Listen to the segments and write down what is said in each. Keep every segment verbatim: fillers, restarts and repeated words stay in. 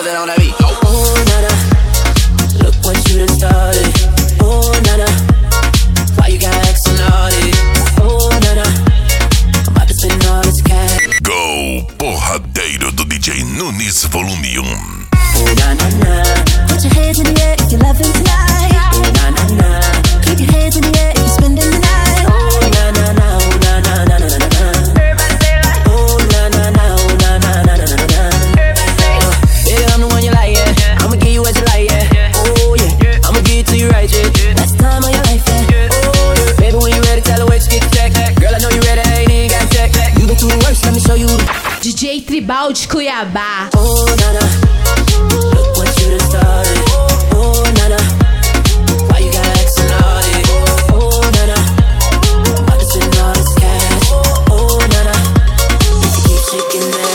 girls that on that beat. Oh, nana, look what you done started. Oh, nana, why you got acting naughty? Oh, nana, I'm about to spend all this cash. Go, porradeiro do D J Nunes Volume um. Oh, na na na, put your hands in the air if you're loving tonight. Oh, na na na, keep your hands in the air if you're spending the night. Oh, na na na, oh, na na na na na na. Everybody say it like. Oh, na na na, oh, na na na na na na. Everybody say it. Baby, I'm the one you like, yeah. I'ma give you what you like, yeah. Oh yeah, I'ma give it to you right, yeah. Best time of your life, yeah. Oh yeah, baby, when you ready, tell her where to get the check. Girl, I know you ready, I ain't even got to check. You been through the worst, let me show you. D J Tribal de Cuiabá. Oh, nana, look what you done started. Oh, nana, why you got acting naughty? Oh, nana, I'm about to spend all this cash. Oh, nana, you can keep shaking that.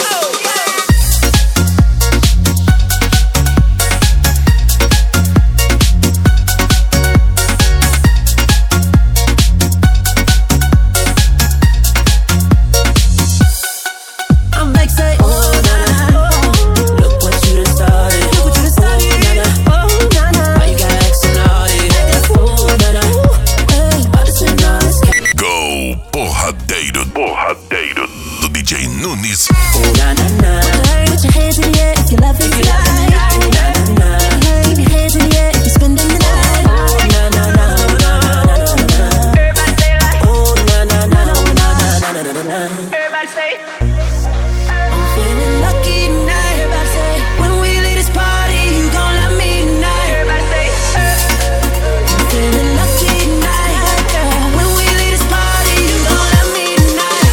I'm like say, oh, nana, look what you done started. Look what you done started. Oh, nana, why you got acting naughty? Oh, nana, hey, about to spend all this cash. Go, porradeiro, porradeiro do D J Nunes. Oh, na na na, put your hands in the air if you love it tonight. Oh, na na na, keep your hands in the air if you're spending the night. Oh, na na na, oh, na na na na na. Everybody say it like. Oh, na na na, oh, na na na na na na. Everybody say it. I'm feeling lucky tonight. Everybody say, when we leave this party, you gon' love me tonight. Everybody say it. I'm feeling lucky tonight. When we leave this party, you gon' love me tonight.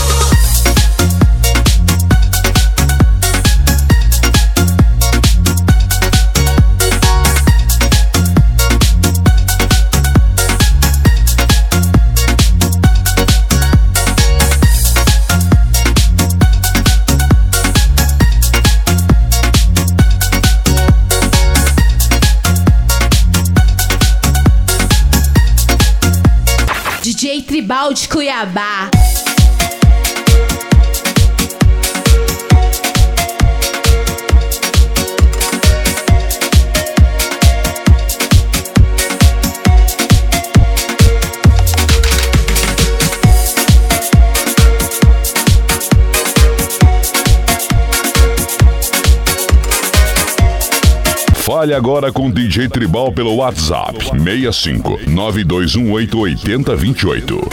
D J Tribal de Cuiabá. Fale agora com o D J Tribal pelo WhatsApp seis cinco nove dois um oito oito zero dois oito.